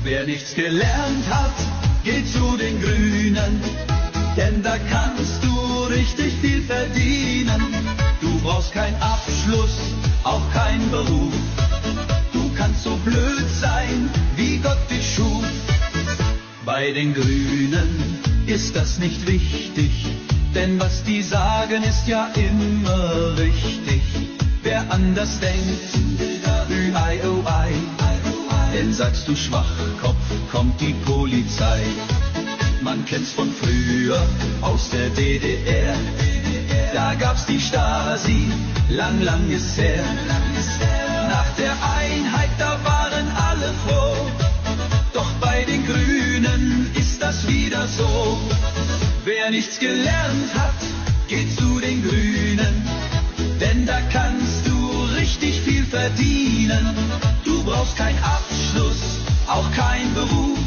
Wer nichts gelernt hat, geht zu den Grünen, denn da kannst du richtig viel verdienen. Du brauchst keinen Abschluss, auch keinen Beruf. Du kannst so blöd sein, wie Gott dich schuf. Bei den Grünen ist das nicht wichtig, denn was die sagen, ist ja immer richtig. Wer anders denkt, Ü-Ei, oh-Ei, denn sagst du Schwachkopf, kommt die Polizei. Man kennt's von früher aus der DDR, da gab's die Stasi, lang, lang ist her. Nach der Einheit, da waren alle froh, doch bei den Grünen ist das wieder so. Wer nichts gelernt hat, geht zu den Grünen, denn da kannst du richtig viel verdienen. Du brauchst keinen Abschluss, auch keinen Beruf.